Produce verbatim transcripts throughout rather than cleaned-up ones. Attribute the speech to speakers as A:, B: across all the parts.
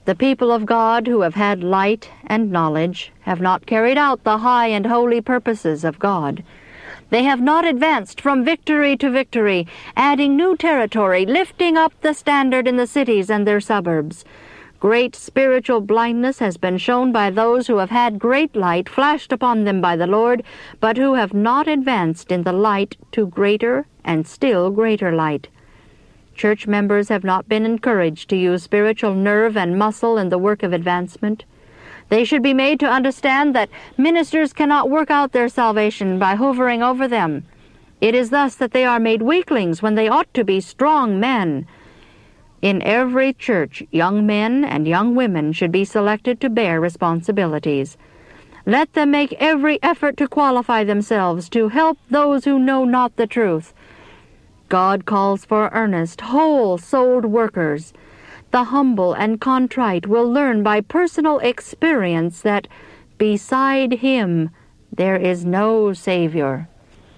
A: The people of God who have had light and knowledge have not carried out the high and holy purposes of God. They have not advanced from victory to victory, adding new territory, lifting up the standard in the cities and their suburbs. Great spiritual blindness has been shown by those who have had great light flashed upon them by the Lord, but who have not advanced in the light to greater and still greater light. Church members have not been encouraged to use spiritual nerve and muscle in the work of advancement. They should be made to understand that ministers cannot work out their salvation by hovering over them. It is thus that they are made weaklings when they ought to be strong men. In every church, young men and young women should be selected to bear responsibilities. Let them make every effort to qualify themselves to help those who know not the truth. God calls for earnest, whole-souled workers. The humble and contrite will learn by personal experience that beside Him there is no Savior.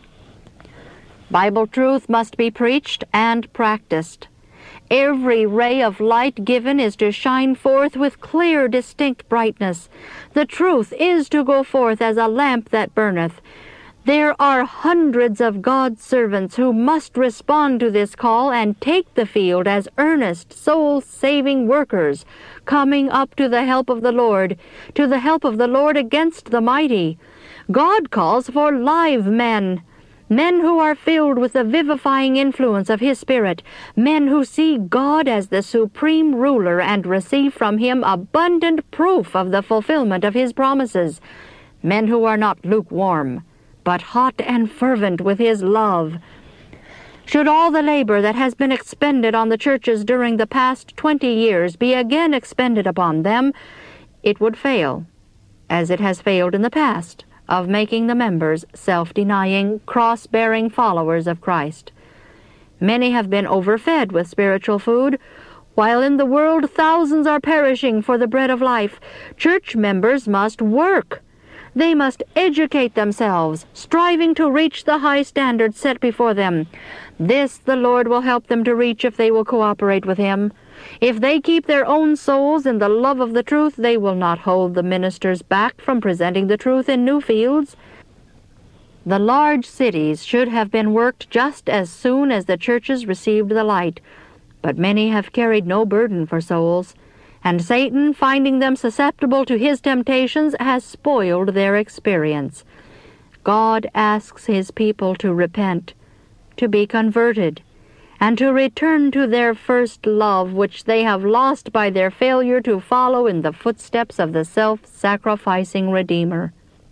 A: Bible truth must be preached and practiced. Every ray of light given is to shine forth with clear, distinct brightness. The truth is to go forth as a lamp that burneth. There are hundreds of God's servants who must respond to this call and take the field as earnest, soul-saving workers, coming up to the help of the Lord, to the help of the Lord against the mighty. God calls for live men, men who are filled with the vivifying influence of His Spirit, men who see God as the supreme ruler and receive from Him abundant proof of the fulfillment of His promises, men who are not lukewarm, but hot and fervent with His love. Should all the labor that has been expended on the churches during the past twenty years be again expended upon them, it would fail, as it has failed in the past, of making the members self-denying, cross-bearing followers of Christ. Many have been overfed with spiritual food, while in the world thousands are perishing for the bread of life. Church members must work. They must educate themselves, striving to reach the high standard set before them. This the Lord will help them to reach if they will cooperate with Him. If they keep their own souls in the love of the truth, they will not hold the ministers back from presenting the truth in new fields. The large cities should have been worked just as soon as the churches received the light, but many have carried no burden for souls, and Satan, finding them susceptible to his temptations, has spoiled their experience. God asks His people to repent, to be converted, and to return to their first love, which they have lost by their failure to follow in the footsteps of the self-sacrificing Redeemer.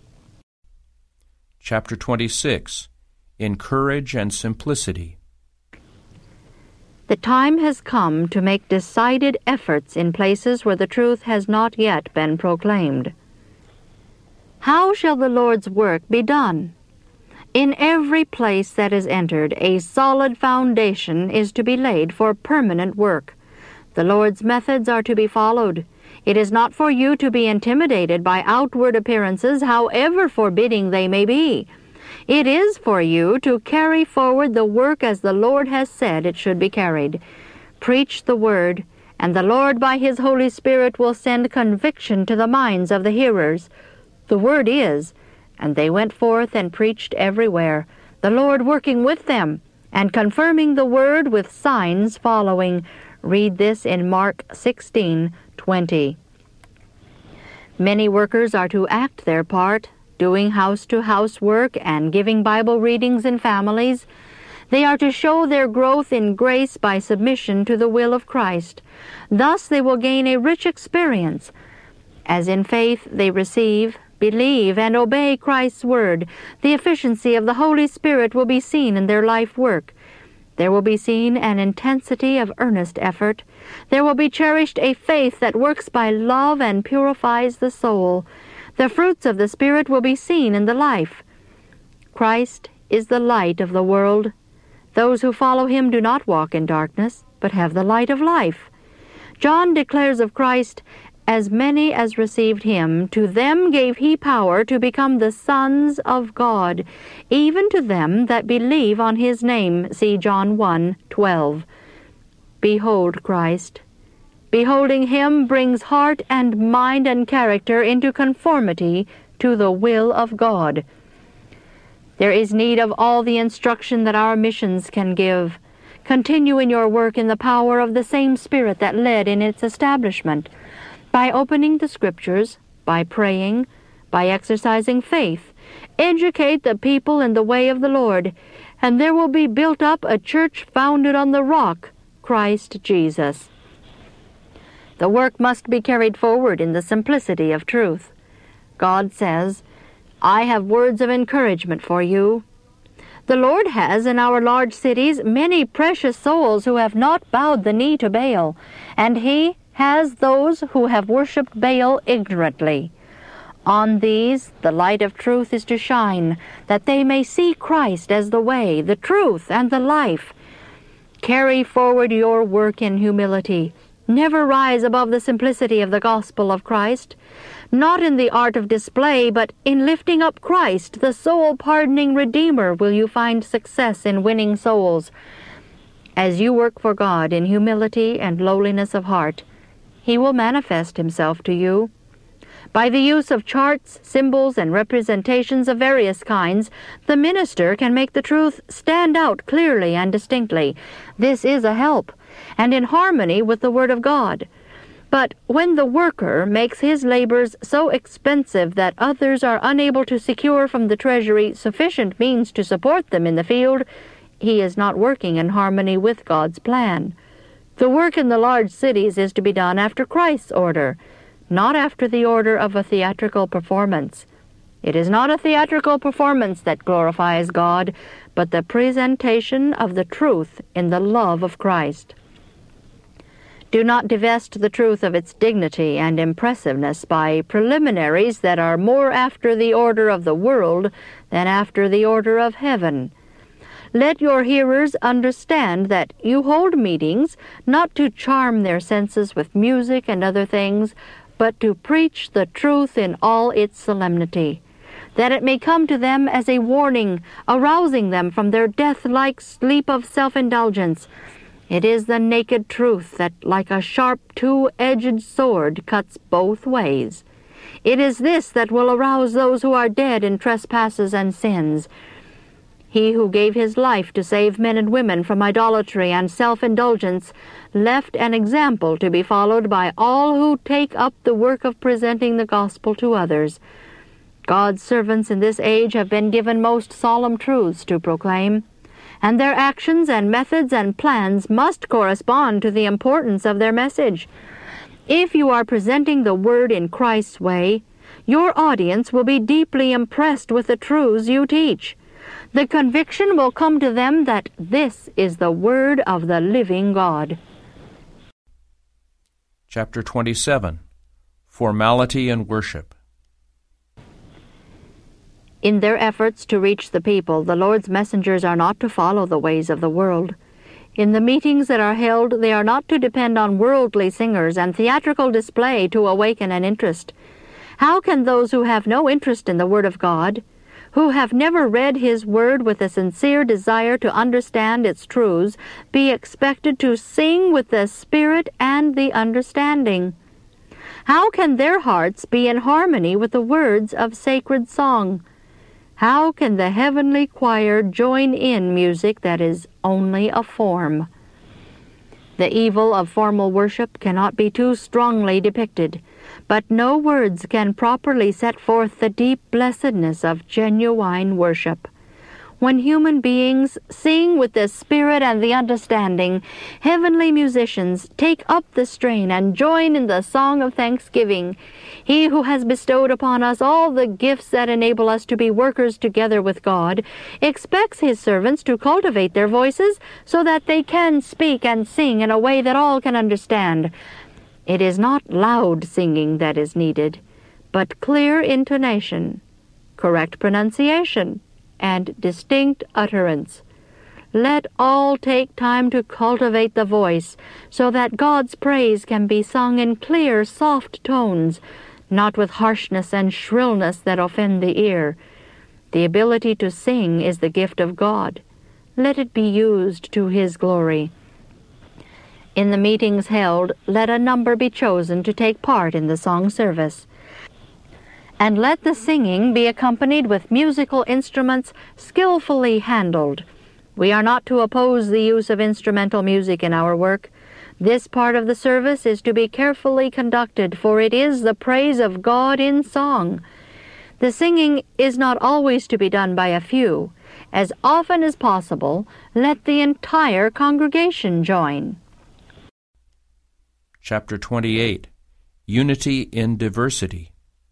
B: Chapter twenty-six. In Courage and Simplicity.
A: The time has come to make decided efforts in places where the truth has not yet been proclaimed. How shall the Lord's work be done? In every place that is entered, a solid foundation is to be laid for permanent work. The Lord's methods are to be followed. It is not for you to be intimidated by outward appearances, however forbidding they may be. It is for you to carry forward the work as the Lord has said it should be carried. Preach the Word, and the Lord by His Holy Spirit will send conviction to the minds of the hearers. The Word is, and they went forth and preached everywhere, the Lord working with them, and confirming the Word with signs following. Read this in Mark sixteen twenty. Many workers are to act their part, doing house-to-house work and giving Bible readings in families. They are to show their growth in grace by submission to the will of Christ. Thus they will gain a rich experience. As in faith they receive, believe, and obey Christ's word, the efficiency of the Holy Spirit will be seen in their life work. There will be seen an intensity of earnest effort. There will be cherished a faith that works by love and purifies the soul. The fruits of the Spirit will be seen in the life. Christ is the light of the world. Those who follow Him do not walk in darkness, but have the light of life. John declares of Christ, "As many as received Him, to them gave He power to become the sons of God, even to them that believe on His name." See John one twelve. Behold Christ. Beholding him brings heart and mind and character into conformity to the will of God. There is need of all the instruction that our missions can give. Continue in your work in the power of the same Spirit that led in its establishment, by opening the Scriptures, by praying, by exercising faith. Educate the people in the way of the Lord, and there will be built up a church founded on the rock, Christ Jesus. The work must be carried forward in the simplicity of truth. God says, "I have words of encouragement for you." The Lord has in our large cities many precious souls who have not bowed the knee to Baal, and He has those who have worshipped Baal ignorantly. On these the light of truth is to shine, that they may see Christ as the way, the truth, and the life. Carry forward your work in humility. Never rise above the simplicity of the gospel of Christ, not in the art of display, but in lifting up Christ, the soul-pardoning Redeemer, will you find success in winning souls. As you work for God in humility and lowliness of heart, He will manifest Himself to you. By the use of charts, symbols, and representations of various kinds, the minister can make the truth stand out clearly and distinctly. This is a help, and in harmony with the Word of God. But when the worker makes his labors so expensive that others are unable to secure from the treasury sufficient means to support them in the field, he is not working in harmony with God's plan. The work in the large cities is to be done after Christ's order, not after the order of a theatrical performance. It is not a theatrical performance that glorifies God, but the presentation of the truth in the love of Christ. Do not divest the truth of its dignity and impressiveness by preliminaries that are more after the order of the world than after the order of heaven. Let your hearers understand that you hold meetings not to charm their senses with music and other things, but to preach the truth in all its solemnity, that it may come to them as a warning, arousing them from their death-like sleep of self-indulgence. It is the naked truth that, like a sharp two-edged sword, cuts both ways. It is this that will arouse those who are dead in trespasses and sins. He who gave his life to save men and women from idolatry and self-indulgence left an example to be followed by all who take up the work of presenting the gospel to others. God's servants in this age have been given most solemn truths to proclaim, and their actions and methods and plans must correspond to the importance of their message. If you are presenting the word in Christ's way, your audience will be deeply impressed with the truths you teach. The conviction will come to them that this is the word of the living God.
B: Chapter twenty-seven. Formality and Worship.
A: In their efforts to reach the people, the Lord's messengers are not to follow the ways of the world. In the meetings that are held, they are not to depend on worldly singers and theatrical display to awaken an interest. How can those who have no interest in the Word of God, who have never read His Word with a sincere desire to understand its truths, be expected to sing with the Spirit and the understanding? How can their hearts be in harmony with the words of sacred song? How can the heavenly choir join in music that is only a form? The evil of formal worship cannot be too strongly depicted, but no words can properly set forth the deep blessedness of genuine worship. When human beings sing with the spirit and the understanding, heavenly musicians take up the strain and join in the song of thanksgiving. He who has bestowed upon us all the gifts that enable us to be workers together with God expects His servants to cultivate their voices so that they can speak and sing in a way that all can understand. It is not loud singing that is needed, but clear intonation, correct pronunciation, and distinct utterance. Let all take time to cultivate the voice so that God's praise can be sung in clear, soft tones, not with harshness and shrillness that offend the ear. The ability to sing is the gift of God. Let it be used to His glory. In the meetings held, let a number be chosen to take part in the song service. And let the singing be accompanied with musical instruments skillfully handled. We are not to oppose the use of instrumental music in our work. This part of the service is to be carefully conducted, for it is the praise of God in song. The singing is not always to be done by a few. As often as possible, let the entire congregation join.
B: Chapter twenty-eight. Unity in Diversity.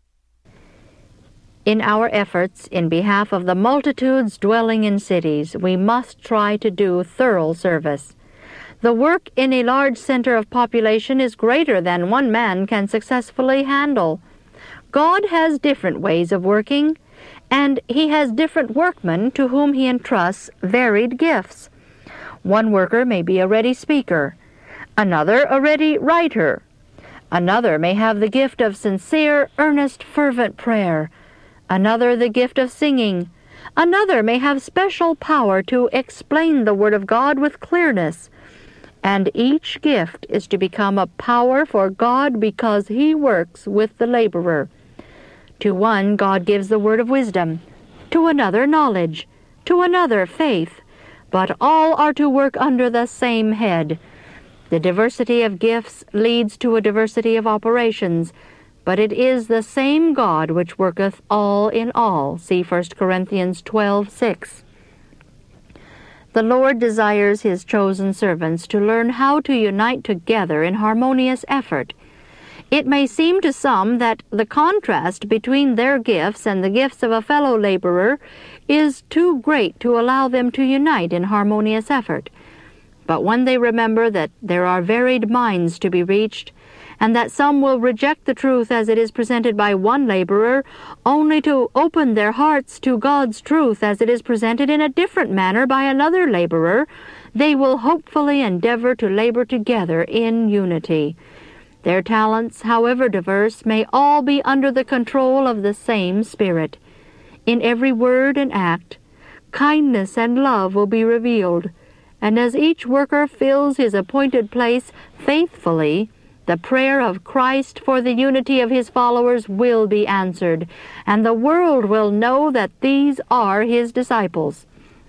A: In our efforts in behalf of the multitudes dwelling in cities, we must try to do thorough service. The work in a large center of population is greater than one man can successfully handle. God has different ways of working, and He has different workmen to whom He entrusts varied gifts. One worker may be a ready speaker, another a ready writer, another may have the gift of sincere, earnest, fervent prayer, another the gift of singing, another may have special power to explain the Word of God with clearness, and each gift is to become a power for God because He works with the laborer. To one God gives the word of wisdom, to another knowledge, to another faith, but all are to work under the same head. The diversity of gifts leads to a diversity of operations, but it is the same God which worketh all in all. See First Corinthians twelve six. The Lord desires His chosen servants to learn how to unite together in harmonious effort. It may seem to some that the contrast between their gifts and the gifts of a fellow laborer is too great to allow them to unite in harmonious effort. But when they remember that there are varied minds to be reached, and that some will reject the truth as it is presented by one laborer, only to open their hearts to God's truth as it is presented in a different manner by another laborer, they will hopefully endeavor to labor together in unity. Their talents, however diverse, may all be under the control of the same Spirit. In every word and act, kindness and love will be revealed, and as each worker fills his appointed place faithfully, the prayer of Christ for the unity of His followers will be answered, and the world will know that these are His disciples.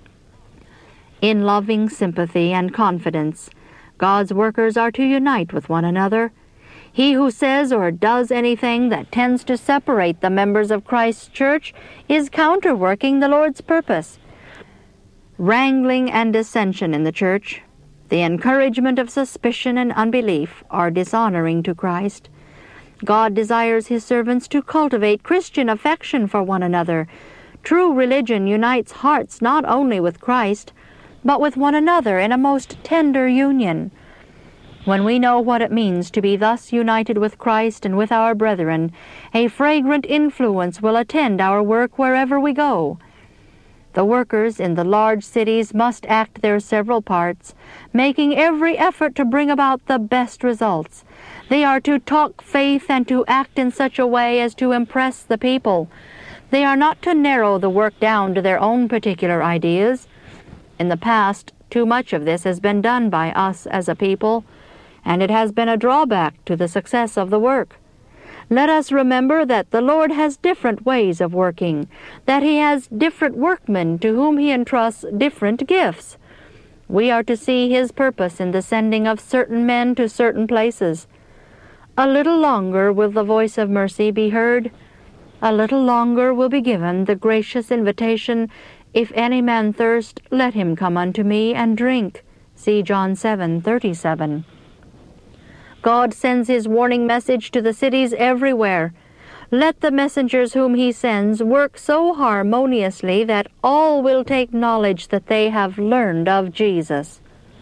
A: In loving sympathy and confidence, God's workers are to unite with one another. He who says or does anything that tends to separate the members of Christ's church is counterworking the Lord's purpose. Wrangling and dissension in the church, the encouragement of suspicion and unbelief are dishonoring to Christ. God desires His servants to cultivate Christian affection for one another. True religion unites hearts not only with Christ, but with one another in a most tender union. When we know what it means to be thus united with Christ and with our brethren, a fragrant influence will attend our work wherever we go. The workers in the large cities must act their several parts, making every effort to bring about the best results. They are to talk faith and to act in such a way as to impress the people. They are not to narrow the work down to their own particular ideas. In the past, too much of this has been done by us as a people, and it has been a drawback to the success of the work. Let us remember that the Lord has different ways of working, that He has different workmen to whom He entrusts different gifts. We are to see His purpose in the sending of certain men to certain places. A little longer will the voice of mercy be heard. A little longer will be given the gracious invitation, "If any man thirst, let him come unto me and drink." See John seven thirty-seven. God sends His warning message to the cities everywhere. Let the messengers whom He sends work so harmoniously that all will take knowledge that they have learned of Jesus.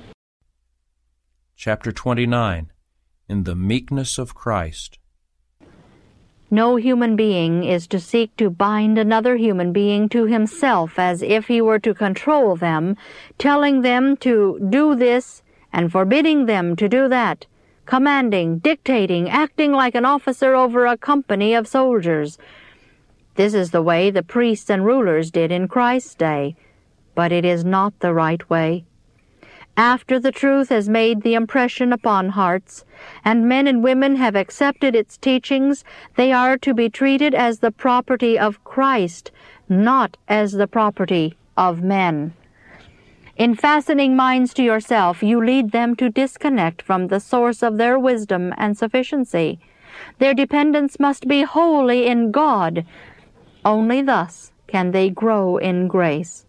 B: Chapter twenty-nine. In the Meekness of Christ.
A: No human being is to seek to bind another human being to himself as if he were to control them, telling them to do this and forbidding them to do that, commanding, dictating, acting like an officer over a company of soldiers. This is the way the priests and rulers did in Christ's day, but it is not the right way. After the truth has made the impression upon hearts, and men and women have accepted its teachings, they are to be treated as the property of Christ, not as the property of men. In fastening minds to yourself, you lead them to disconnect from the source of their wisdom and sufficiency. Their dependence must be wholly in God. Only thus can they grow in grace.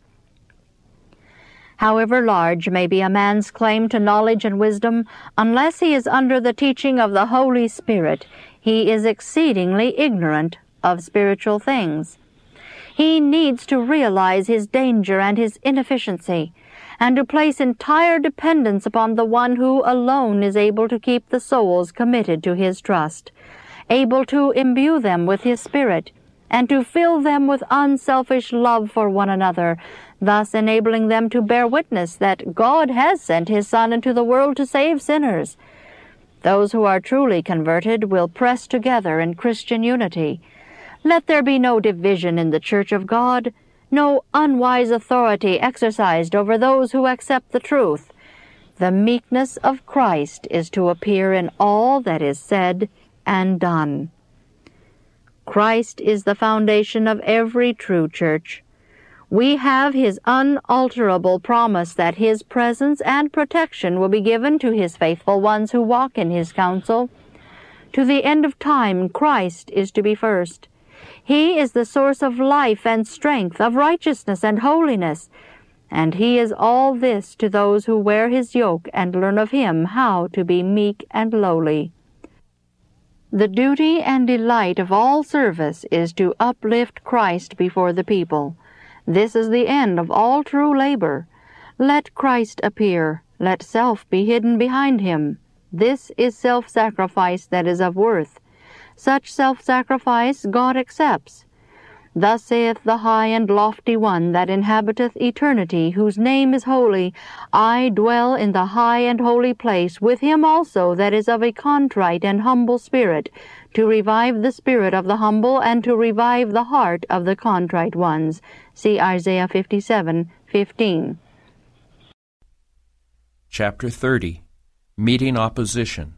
A: However large may be a man's claim to knowledge and wisdom, unless he is under the teaching of the Holy Spirit, he is exceedingly ignorant of spiritual things. He needs to realize his danger and his inefficiency, and to place entire dependence upon the one who alone is able to keep the souls committed to his trust, able to imbue them with his Spirit, and to fill them with unselfish love for one another, thus enabling them to bear witness that God has sent his Son into the world to save sinners. Those who are truly converted will press together in Christian unity. Let there be no division in the Church of God, no unwise authority exercised over those who accept the truth. The meekness of Christ is to appear in all that is said and done. Christ is the foundation of every true church. We have his unalterable promise that his presence and protection will be given to his faithful ones who walk in his counsel. To the end of time, Christ is to be first. He is the source of life and strength, of righteousness and holiness, and he is all this to those who wear his yoke and learn of him how to be meek and lowly. The duty and delight of all service is to uplift Christ before the people. This is the end of all true labor. Let Christ appear. Let self be hidden behind him. This is self-sacrifice that is of worth. Such self-sacrifice God accepts. Thus saith the high and lofty one that inhabiteth eternity, whose name is holy, I dwell in the high and holy place with him also that is of a contrite and humble spirit, to revive the spirit of the humble and to revive the heart of the contrite ones. See Isaiah fifty-seven fifteen.
B: Chapter thirty. Meeting Opposition.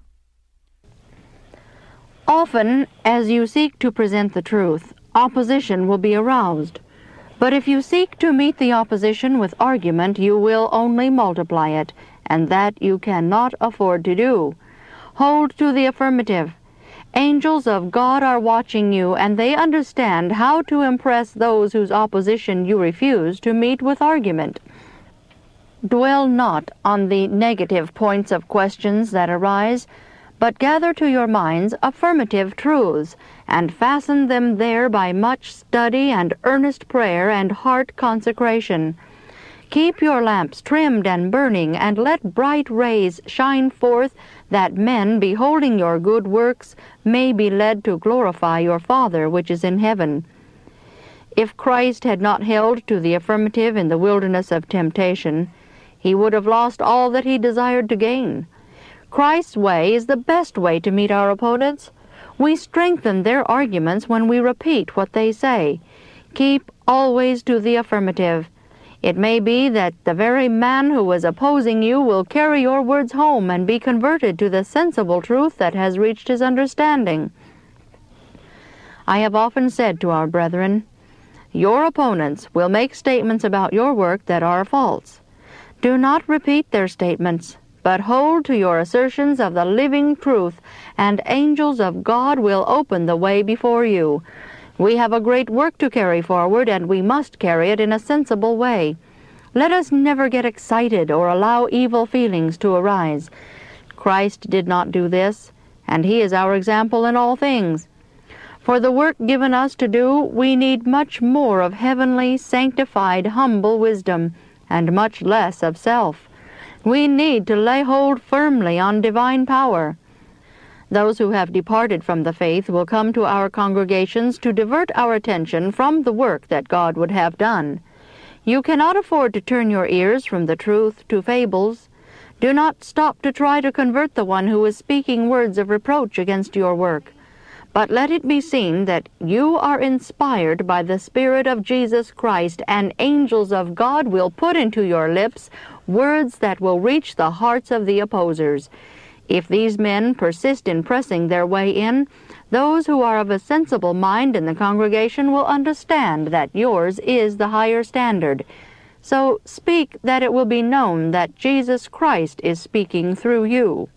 A: Often, as you seek to present the truth, opposition will be aroused. But if you seek to meet the opposition with argument, you will only multiply it, and that you cannot afford to do. Hold to the affirmative. Angels of God are watching you, and they understand how to impress those whose opposition you refuse to meet with argument. Dwell not on the negative points of questions that arise, but gather to your minds affirmative truths, and fasten them there by much study and earnest prayer and heart consecration. Keep your lamps trimmed and burning, and let bright rays shine forth, that men, beholding your good works, may be led to glorify your Father which is in heaven. If Christ had not held to the affirmative in the wilderness of temptation, he would have lost all that he desired to gain. Christ's way is the best way to meet our opponents. We strengthen their arguments when we repeat what they say. Keep always to the affirmative. It may be that the very man who is opposing you will carry your words home and be converted to the sensible truth that has reached his understanding. I have often said to our brethren, your opponents will make statements about your work that are false. Do not repeat their statements, but hold to your assertions of the living truth, and angels of God will open the way before you. We have a great work to carry forward, and we must carry it in a sensible way. Let us never get excited or allow evil feelings to arise. Christ did not do this, and he is our example in all things. For the work given us to do, we need much more of heavenly, sanctified, humble wisdom, and much less of self. We need to lay hold firmly on divine power. Those who have departed from the faith will come to our congregations to divert our attention from the work that God would have done. You cannot afford to turn your ears from the truth to fables. Do not stop to try to convert the one who is speaking words of reproach against your work. But let it be seen that you are inspired by the Spirit of Jesus Christ, and angels of God will put into your lips words that will reach the hearts of the opposers. If these men persist in pressing their way in, those who are of a sensible mind in the congregation will understand that yours is the higher standard. So speak that it will be known that Jesus Christ is speaking through you.